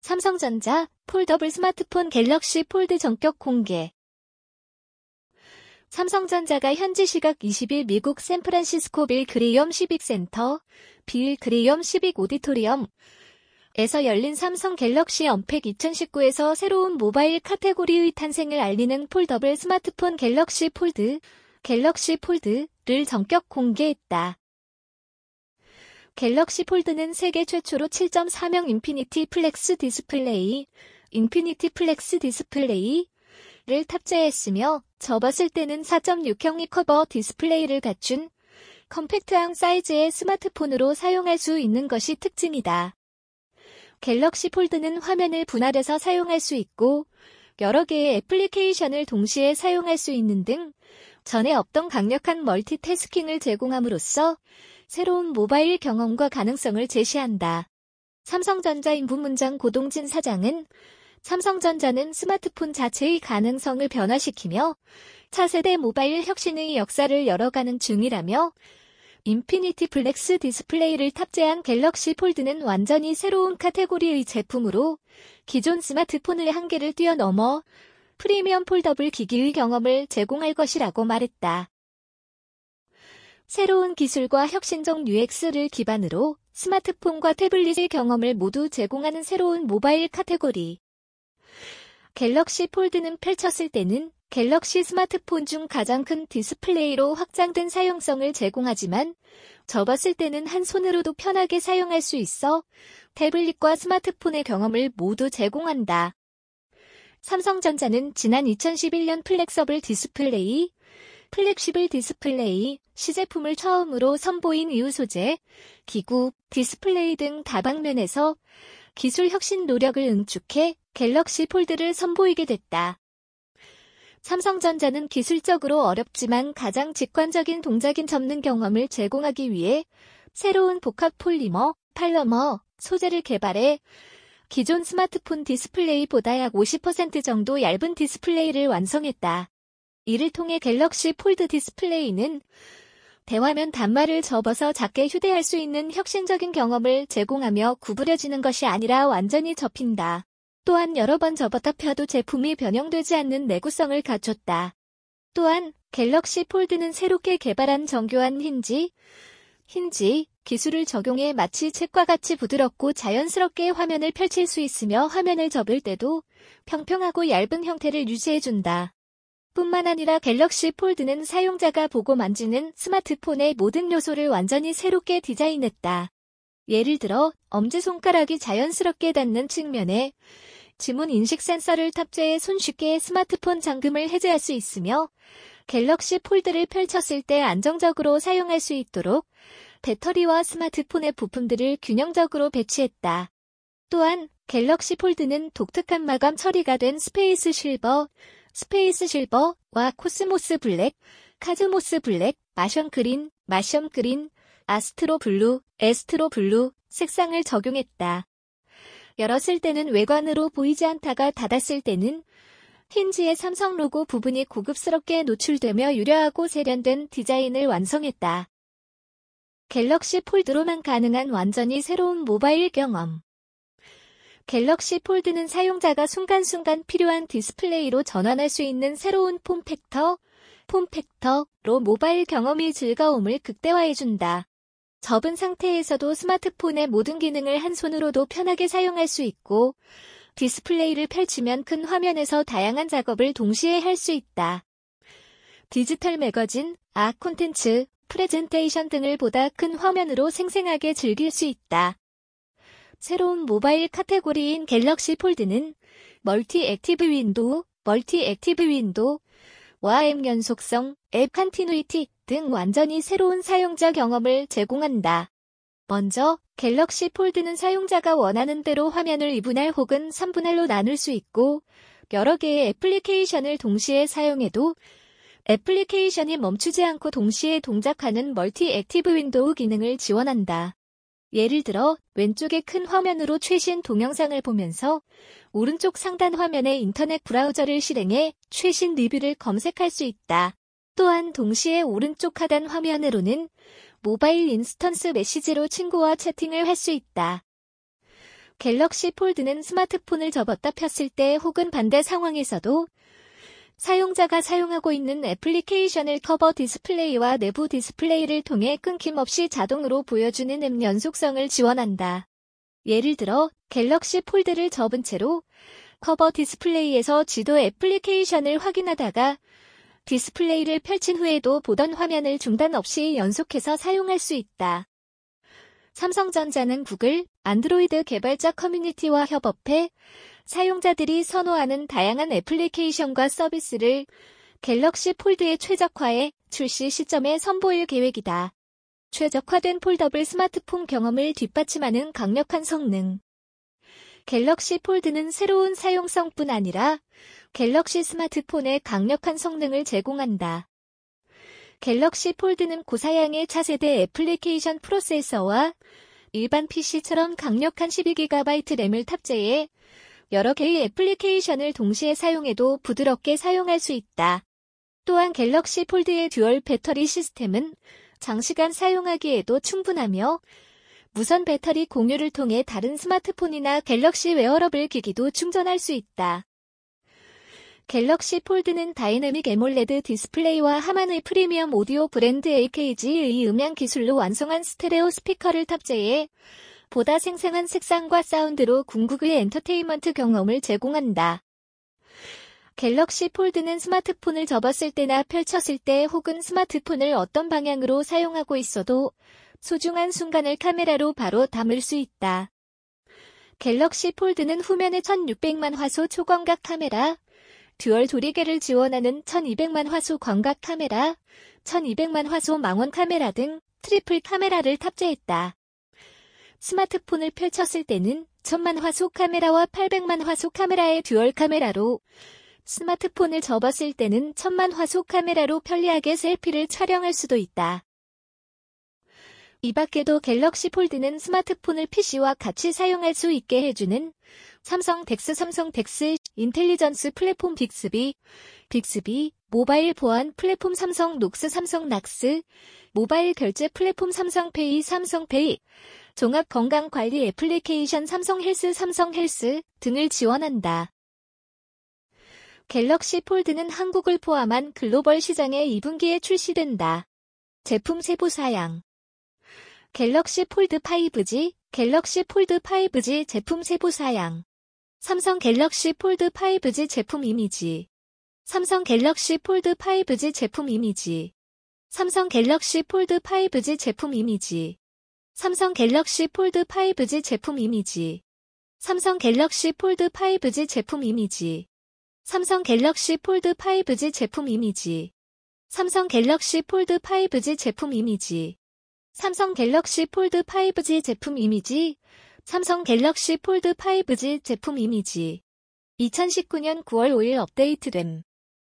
삼성전자 폴더블 스마트폰 갤럭시 폴드 전격 공개. 삼성전자가 현지 시각 20일 미국 샌프란시스코 빌 그레이엄 시빅센터, 빌 그레이엄 시빅 오디토리엄 에서 열린 삼성 갤럭시 언팩 2019에서 새로운 모바일 카테고리의 탄생을 알리는 폴더블 스마트폰 갤럭시 폴드를 전격 공개했다. 갤럭시 폴드는 세계 최초로 7.4명 인피니티 플렉스 디스플레이를 탑재했으며 접었을 때는 4.6형 리커버 디스플레이를 갖춘 컴팩트한 사이즈의 스마트폰으로 사용할 수 있는 것이 특징이다. 갤럭시 폴드는 화면을 분할해서 사용할 수 있고 여러 개의 애플리케이션을 동시에 사용할 수 있는 등 전에 없던 강력한 멀티태스킹을 제공함으로써 새로운 모바일 경험과 가능성을 제시한다. 삼성전자 인부문장 고동진 사장은 삼성전자는 스마트폰 자체의 가능성을 변화시키며 차세대 모바일 혁신의 역사를 열어가는 중이라며 인피니티 플렉스 디스플레이를 탑재한 갤럭시 폴드는 완전히 새로운 카테고리의 제품으로 기존 스마트폰의 한계를 뛰어넘어 프리미엄 폴더블 기기의 경험을 제공할 것이라고 말했다. 새로운 기술과 혁신적 UX를 기반으로 스마트폰과 태블릿의 경험을 모두 제공하는 새로운 모바일 카테고리. 갤럭시 폴드는 펼쳤을 때는 갤럭시 스마트폰 중 가장 큰 디스플레이로 확장된 사용성을 제공하지만 접었을 때는 한 손으로도 편하게 사용할 수 있어 태블릿과 스마트폰의 경험을 모두 제공한다. 삼성전자는 지난 2011년 플렉시블 디스플레이 시제품을 처음으로 선보인 이후 소재, 기구, 디스플레이 등 다방면에서 기술 혁신 노력을 응축해 갤럭시 폴드를 선보이게 됐다. 삼성전자는 기술적으로 어렵지만 가장 직관적인 동작인 접는 경험을 제공하기 위해 새로운 복합 폴리머 소재를 개발해 기존 스마트폰 디스플레이보다 약 50% 정도 얇은 디스플레이를 완성했다. 이를 통해 갤럭시 폴드 디스플레이는 대화면 단말을 접어서 작게 휴대할 수 있는 혁신적인 경험을 제공하며 구부려지는 것이 아니라 완전히 접힌다. 또한 여러 번 접었다 펴도 제품이 변형되지 않는 내구성을 갖췄다. 또한 갤럭시 폴드는 새롭게 개발한 정교한 힌지 기술을 적용해 마치 책과 같이 부드럽고 자연스럽게 화면을 펼칠 수 있으며 화면을 접을 때도 평평하고 얇은 형태를 유지해준다. 뿐만 아니라 갤럭시 폴드는 사용자가 보고 만지는 스마트폰의 모든 요소를 완전히 새롭게 디자인했다. 예를 들어 엄지손가락이 자연스럽게 닿는 측면에 지문 인식 센서를 탑재해 손쉽게 스마트폰 잠금을 해제할 수 있으며 갤럭시 폴드를 펼쳤을 때 안정적으로 사용할 수 있도록 배터리와 스마트폰의 부품들을 균형적으로 배치했다. 또한 갤럭시 폴드는 독특한 마감 처리가 된 스페이스 실버와 코스모스 블랙, 카즈모스 블랙, 마션 그린, 에스트로 블루 색상을 적용했다. 열었을 때는 외관으로 보이지 않다가 닫았을 때는 힌지의 삼성 로고 부분이 고급스럽게 노출되며 유려하고 세련된 디자인을 완성했다. 갤럭시 폴드로만 가능한 완전히 새로운 모바일 경험. 갤럭시 폴드는 사용자가 순간순간 필요한 디스플레이로 전환할 수 있는 새로운 폼팩터로 모바일 경험의 즐거움을 극대화해준다. 접은 상태에서도 스마트폰의 모든 기능을 한 손으로도 편하게 사용할 수 있고 디스플레이를 펼치면 큰 화면에서 다양한 작업을 동시에 할 수 있다. 디지털 매거진, 콘텐츠, 프레젠테이션 등을 보다 큰 화면으로 생생하게 즐길 수 있다. 새로운 모바일 카테고리인 갤럭시 폴드는 멀티 액티브 윈도우와 앱 연속성, 앱 컨티뉴이티 등 완전히 새로운 사용자 경험을 제공한다. 먼저 갤럭시 폴드는 사용자가 원하는 대로 화면을 2분할 혹은 3분할로 나눌 수 있고 여러 개의 애플리케이션을 동시에 사용해도 애플리케이션이 멈추지 않고 동시에 동작하는 멀티 액티브 윈도우 기능을 지원한다. 예를 들어 왼쪽의 큰 화면으로 최신 동영상을 보면서 오른쪽 상단 화면에 인터넷 브라우저를 실행해 최신 리뷰를 검색할 수 있다. 또한 동시에 오른쪽 하단 화면으로는 모바일 인스턴스 메시지로 친구와 채팅을 할 수 있다. 갤럭시 폴드는 스마트폰을 접었다 폈을 때 혹은 반대 상황에서도 사용자가 사용하고 있는 애플리케이션을 커버 디스플레이와 내부 디스플레이를 통해 끊김없이 자동으로 보여주는 앱 연속성을 지원한다. 예를 들어 갤럭시 폴드를 접은 채로 커버 디스플레이에서 지도 애플리케이션을 확인하다가 디스플레이를 펼친 후에도 보던 화면을 중단 없이 연속해서 사용할 수 있다. 삼성전자는 구글, 안드로이드 개발자 커뮤니티와 협업해 사용자들이 선호하는 다양한 애플리케이션과 서비스를 갤럭시 폴드에 최적화해 출시 시점에 선보일 계획이다. 최적화된 폴더블 스마트폰 경험을 뒷받침하는 강력한 성능. 갤럭시 폴드는 새로운 사용성뿐 아니라 갤럭시 스마트폰에 강력한 성능을 제공한다. 갤럭시 폴드는 고사양의 차세대 애플리케이션 프로세서와 일반 PC처럼 강력한 12GB 램을 탑재해 여러 개의 애플리케이션을 동시에 사용해도 부드럽게 사용할 수 있다. 또한 갤럭시 폴드의 듀얼 배터리 시스템은 장시간 사용하기에도 충분하며 무선 배터리 공유를 통해 다른 스마트폰이나 갤럭시 웨어러블 기기도 충전할 수 있다. 갤럭시 폴드는 다이내믹 애몰레드 디스플레이와 하만의 프리미엄 오디오 브랜드 AKG의 음향 기술로 완성한 스테레오 스피커를 탑재해 보다 생생한 색상과 사운드로 궁극의 엔터테인먼트 경험을 제공한다. 갤럭시 폴드는 스마트폰을 접었을 때나 펼쳤을 때 혹은 스마트폰을 어떤 방향으로 사용하고 있어도 소중한 순간을 카메라로 바로 담을 수 있다. 갤럭시 폴드는 후면에 1600만 화소 초광각 카메라, 듀얼 조리개를 지원하는 1200만 화소 광각 카메라, 1200만 화소 망원 카메라 등 트리플 카메라를 탑재했다. 스마트폰을 펼쳤을 때는 1000만 화소 카메라와 800만 화소 카메라의 듀얼 카메라로, 스마트폰을 접었을 때는 1000만 화소 카메라로 편리하게 셀피를 촬영할 수도 있다. 이 밖에도 갤럭시 폴드는 스마트폰을 PC와 같이 사용할 수 있게 해주는 삼성 덱스 인텔리전스 플랫폼 빅스비, 모바일 보안 플랫폼 삼성 녹스 삼성 낙스, 모바일 결제 플랫폼 삼성페이 종합 건강관리 애플리케이션 삼성 헬스 등을 지원한다. 갤럭시 폴드는 한국을 포함한 글로벌 시장에 2분기에 출시된다. 제품 세부 사양. 갤럭시 폴드 5G, 갤럭시 폴드 5G 제품 세부 사양. 삼성 갤럭시 폴드 5G 제품 이미지. 삼성 갤럭시 폴드 5G 제품 이미지. 삼성 갤럭시 폴드 5G 제품 이미지. 삼성 갤럭시 폴드 5G 제품 이미지. 삼성 갤럭시 폴드 5G 제품 이미지. 삼성 갤럭시 폴드 5G 제품 이미지. 삼성 갤럭시 폴드 5G 제품 이미지. 삼성 갤럭시 폴드 5G 제품 이미지. 삼성 갤럭시 폴드 5G 제품 이미지. 2019년 9월 5일 업데이트됨.